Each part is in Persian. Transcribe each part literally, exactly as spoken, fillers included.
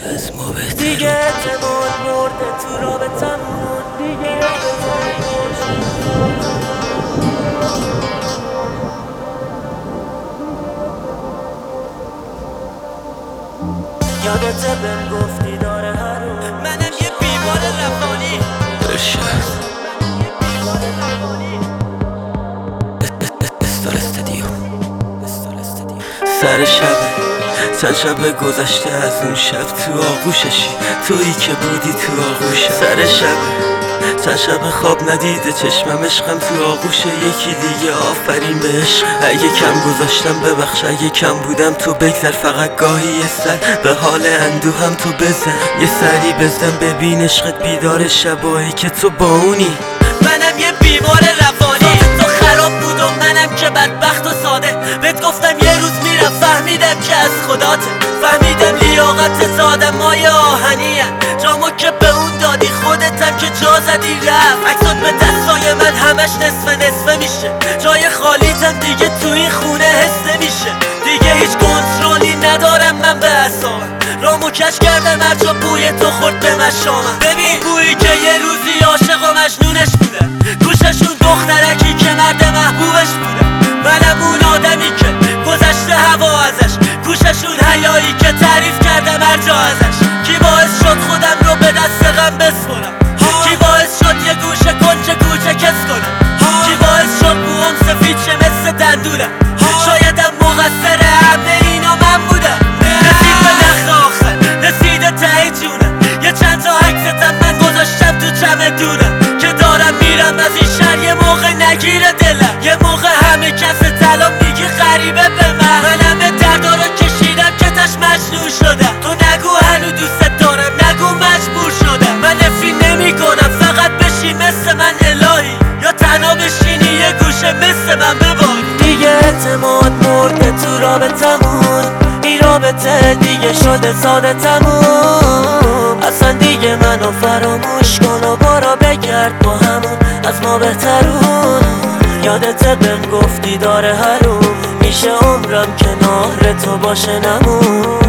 از ما بهتر دیگه اعتماد مرده تو رابطمون دیگه یادت بهم گفتی داره هرو منم یه بیمار روانی ارشد استار استدیو سر شبه چند شب گذشته از اون شب تو آغوششی تویی که بودی تو آغوشم سر شبه چند شب خواب ندیده چشمم عشقم تو آغوش یکی دیگه آفرین به عشق اگه کم گذاشتم ببخش اگه کم بودم تو بگذر فقط گاهی یه سر به حال اندوهم تو بزن یه سری بزن ببین عشقت بیدار شبایی که تو با اونی منم یه بیمار روانی تو خراب بود و منم که بدبخت و ساده بهت گفتم یه روز میرم فهمیدم که از خداته فهمیدم لیاقت زادم مایه آهنیه جامو که به اون دادی خودتم که جا زدی رفت عکسات به دستای من همش نصف نصفه میشه جای خالیتم دیگه تو این خونه حس نمیشه دیگه هیچ کنترلی ندارم من به اعصابم رامو کش کردم هر جا بوی تو خورد به مشامم ببین بویی که یه روزی عاشق و مجنونش بودم گوششون دخترکی که مرد محبوبش بودم منم اون آدمی که گذشته هوا ازش گوششون حیایی که تعریف کردم هر جا ازش کی باعث شد خودم رو به دست غم بسپرم کی باعث شد یه گوشه کنچه گوچه کس کنم کی باعث شد موام سفید شه مثل دندونم شایدم مقصر همه اینا من بودم رسید به نخل آخر رسیده ته جونم یه چند تا عکستم من گذاشتم تو چمدونم که دارم میرم از این شهر یه موقع نگیره دلم یه موقع همه کس طلا میگی غریبه به من من همه دردا رو کشیدم که تش مجنون شدم تو نگو هنو دوست دارم نگو مجبور شدم من نفی نمی کنم فقط بشی مثل من الهی یا تنها بشینی یه گوشه مثل من بباری دیگه اعتماد مرده تو رابطمون این رابطه دیگه شده ساده تموم اصلا دیگه منو فراموش کن و برو بگرد با همون از ما بهترون یادت بهم گفتی داره هروم میشه عمرم کنار تو باشه نمون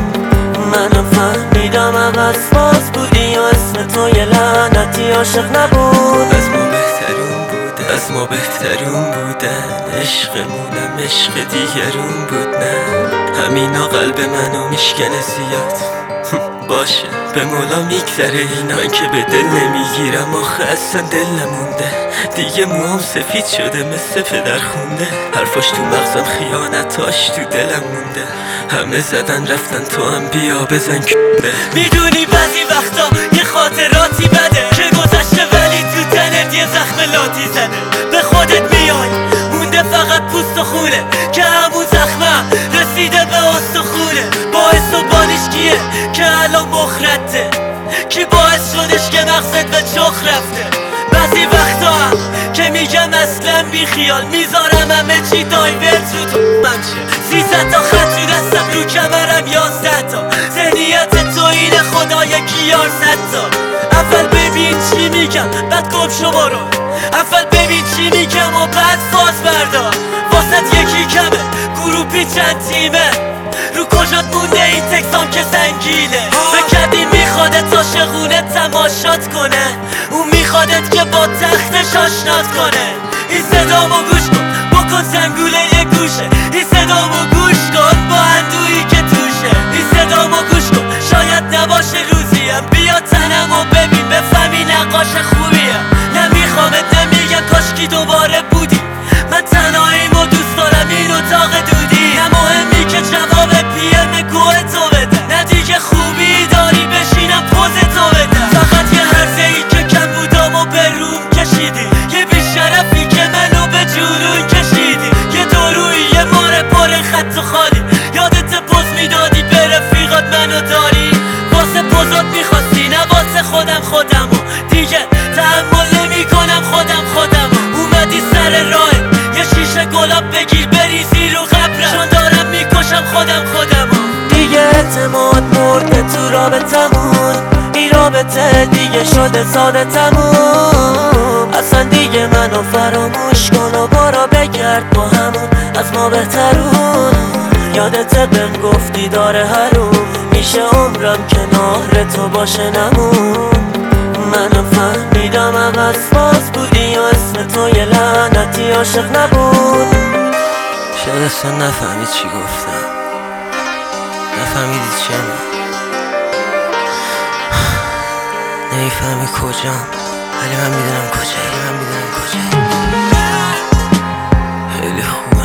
منم فهمیدم عوض باز بودی و اسم تو یه لعنتی عاشق نبود از ما بهترون بودن از ما بهترون بودن عشقمونم عشق دیگرون بود نه همینا قلب منو میشکنه زیاد باشه به مولا میگذره اینا من که به دل نمیگیرم آخه اصلا دل نمونده دیگه موام سفید شده مثل پدر خونده حرفاش تو مغزم خیانتاش تو دلم مونده همه زدن رفتن تو هم بیا بزن کنده میدونی بعضی وقتا یه خاطراتی بده که گذشته ولی تو تنت یه زخم لاتی زده به خودت میای مونده فقط پوست و خونه که همون زخمم رسیده به استخونه باعث و بانش کیه که الان مخرده کی باعث شدش که مغزت به چخ رفته بعضی وقتا هم که میگم اصلا بی خیال میذارم همه چی دایورت رو تو من شه سیزده تا خط تو دستم رو کمرم یازده تا ذهنیت تو اینه خدا یکی یارصد تا اول ببین چی میگم بعد گم شو برو اول ببین چی میگم و بعد فاز بردار واسط یکی کمه گروپی چند تیمه رو کجات مونده این تکسام که سنگینه بکردی میخوادت عاشقونه تماشات کنه اون میخوادت که با تختش آشنات کنه این صدامو گوش کن بکن زنگوله یه گوشه این صدامو گوش کن با اندویی که توشه این صدامو گوش کن شاید نباشه روزیم بیا تنمو ببین بفهمی نقاش خوبیم نمیخوامت نمیگم کاشکی دوباره بودی من تنهاییمو دوست دارم این اتاق دودی نه مهمی که جواب پی ام گوه تو بدم نه دیگه خوبی داری بشینم پوز تو بدم فقط یه هرزه ای که کم بودم و به روم کشیدی یه بیشرفی که منو به جنون کشیدی یه دوروی یه ماره پر خط و خالی یادت پوز میدادی به رفیقات منو داری واسه پوزات میخواستی نه واسه خودم خودمو دیگه تحمل نمی کنم خودم خودمو اومدی سر راه یه شیشه گلاب بگیر بریزی رو قبرم چون دارم میکشم خودم خودمو دیگه اعتماد مرده تو رابطمون این رابطه دیگه شده ساده تموم اصلا دیگه منو فراموش کن و برو بگرد با همون از ما بهترون یادت بهم گفتی داره هروم همیشه عمرم کنار تو باشه نمون. منو فهمیدم عوض باز بودی و اسم تو یه لعنتی عاشق نبود. شاید اصلا نفهمید چی گفتم، نفهمیدی چیم، نمیفهمی کجام، ولی من میدونم کجایی، من میدونم کجایی. خیلی خوب